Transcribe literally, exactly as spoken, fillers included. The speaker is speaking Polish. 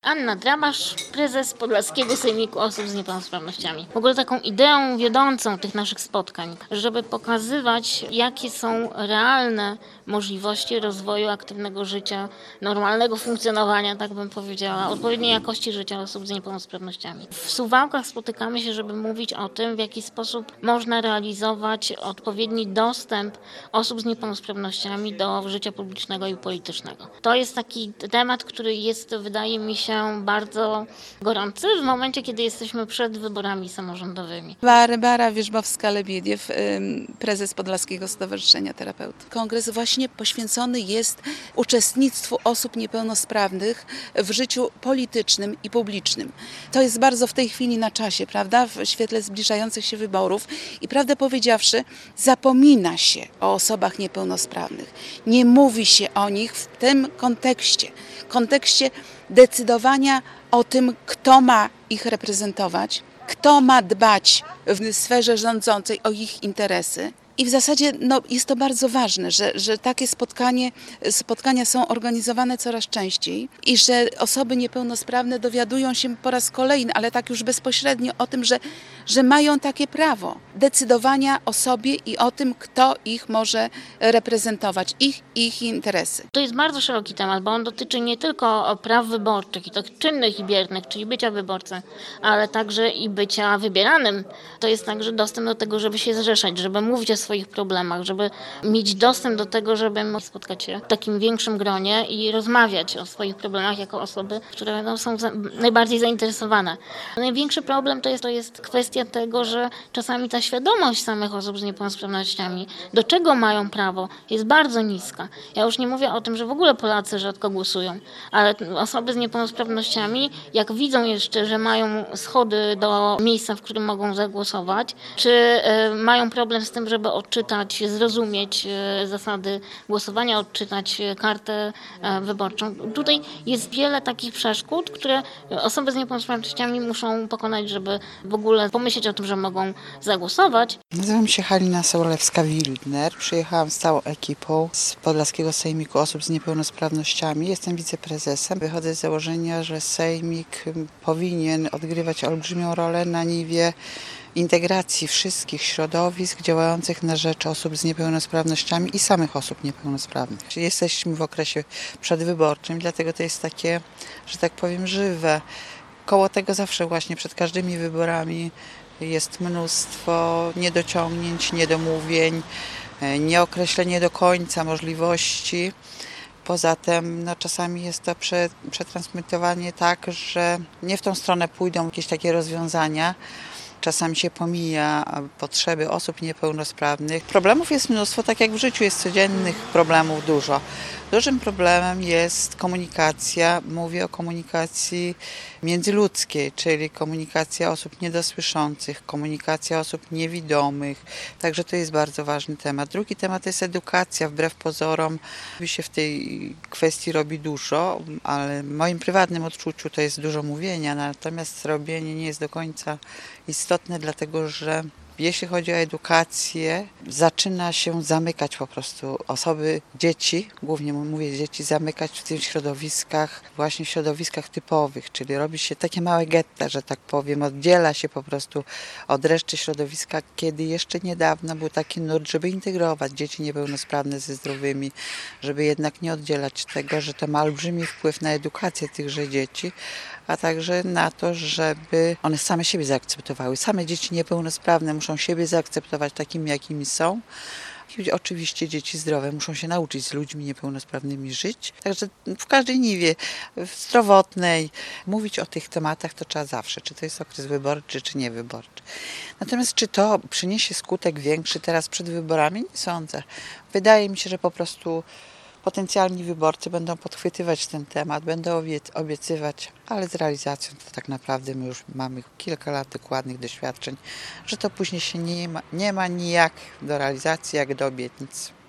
Anna Drabasz, prezes Podlaskiego Sejmiku Osób z Niepełnosprawnościami. W ogóle taką ideą wiodącą tych naszych spotkań, żeby pokazywać, jakie są realne możliwości rozwoju aktywnego życia, normalnego funkcjonowania, tak bym powiedziała, odpowiedniej jakości życia osób z niepełnosprawnościami. W Suwałkach spotykamy się, żeby mówić o tym, w jaki sposób można realizować odpowiedni dostęp osób z niepełnosprawnościami do życia publicznego i politycznego. To jest taki temat, który jest, wydaje mi się, bardzo gorący w momencie, kiedy jesteśmy przed wyborami samorządowymi. Barbara Wierzbowska-Lebiediew, prezes Podlaskiego Stowarzyszenia Terapeutów. Kongres właśnie poświęcony jest uczestnictwu osób niepełnosprawnych w życiu politycznym i publicznym. To jest bardzo w tej chwili na czasie, prawda, w świetle zbliżających się wyborów i prawdę powiedziawszy, zapomina się o osobach niepełnosprawnych. Nie mówi się o nich w tym kontekście, kontekście decydowania o tym, kto ma ich reprezentować, kto ma dbać w sferze rządzącej o ich interesy. I w zasadzie no, jest to bardzo ważne, że, że takie spotkanie, spotkania są organizowane coraz częściej i że osoby niepełnosprawne dowiadują się po raz kolejny, ale tak już bezpośrednio o tym, że, że mają takie prawo decydowania o sobie i o tym, kto ich może reprezentować, ich ich interesy. To jest bardzo szeroki temat, bo on dotyczy nie tylko praw wyborczych i tak czynnych i biernych, czyli bycia wyborcą, ale także i bycia wybieranym. To jest także dostęp do tego, żeby się zrzeszać, żeby mówić o swoich problemach, żeby mieć dostęp do tego, żeby spotkać się w takim większym gronie i rozmawiać o swoich problemach jako osoby, które no, są za, najbardziej zainteresowane. Największy problem to jest, to jest kwestia tego, że czasami ta świadomość samych osób z niepełnosprawnościami, do czego mają prawo, jest bardzo niska. Ja już nie mówię o tym, że w ogóle Polacy rzadko głosują, ale osoby z niepełnosprawnościami, jak widzą jeszcze, że mają schody do miejsca, w którym mogą zagłosować, czy y, mają problem z tym, żeby odczytać, zrozumieć y, zasady głosowania, odczytać y, kartę y, wyborczą. Tutaj jest wiele takich przeszkód, które osoby z niepełnosprawnościami muszą pokonać, żeby w ogóle pomyśleć o tym, że mogą zagłosować. Nazywam się Halina Sołlewska-Wildner. Przyjechałam z całą ekipą z Podlaskiego Sejmiku Osób z Niepełnosprawnościami. Jestem wiceprezesem. Wychodzę z założenia, że Sejmik powinien odgrywać olbrzymią rolę na niwie integracji wszystkich środowisk działających na rzecz osób z niepełnosprawnościami i samych osób niepełnosprawnych. Jesteśmy w okresie przedwyborczym, dlatego to jest takie, że tak powiem, żywe. Koło tego zawsze właśnie przed każdymi wyborami jest mnóstwo niedociągnięć, niedomówień, nieokreślenie do końca możliwości. Poza tym no, czasami jest to prze, przetransmitowanie tak, że nie w tą stronę pójdą jakieś takie rozwiązania. Czasami się pomija potrzeby osób niepełnosprawnych. Problemów jest mnóstwo, tak jak w życiu jest codziennych problemów dużo. Dużym problemem jest komunikacja. Mówię o komunikacji międzyludzkiej, czyli komunikacja osób niedosłyszących, komunikacja osób niewidomych. Także to jest bardzo ważny temat. Drugi temat jest edukacja. Wbrew pozorom się w tej kwestii robi dużo, ale w moim prywatnym odczuciu to jest dużo mówienia, natomiast robienie nie jest do końca istotne, dlatego że jeśli chodzi o edukację, zaczyna się zamykać po prostu osoby, dzieci, głównie mówię dzieci, zamykać w tych środowiskach, właśnie w środowiskach typowych, czyli robi się takie małe getta, że tak powiem, oddziela się po prostu od reszty środowiska, kiedy jeszcze niedawno był taki nurt, żeby integrować dzieci niepełnosprawne ze zdrowymi, żeby jednak nie oddzielać tego, że to ma olbrzymi wpływ na edukację tychże dzieci, a także na to, żeby one same siebie zaakceptowały. Same dzieci niepełnosprawne muszą siebie zaakceptować takimi, jakimi są. I oczywiście dzieci zdrowe muszą się nauczyć z ludźmi niepełnosprawnymi żyć. Także w każdej niwie zdrowotnej mówić o tych tematach to trzeba zawsze, czy to jest okres wyborczy, czy niewyborczy. Natomiast czy to przyniesie skutek większy teraz przed wyborami? Nie sądzę. Wydaje mi się, że po prostu potencjalni wyborcy będą podchwytywać ten temat, będą obiecywać, ale z realizacją to tak naprawdę my już mamy kilka lat dokładnych doświadczeń, że to później się nie ma, nie ma nijak do realizacji, jak do obietnic.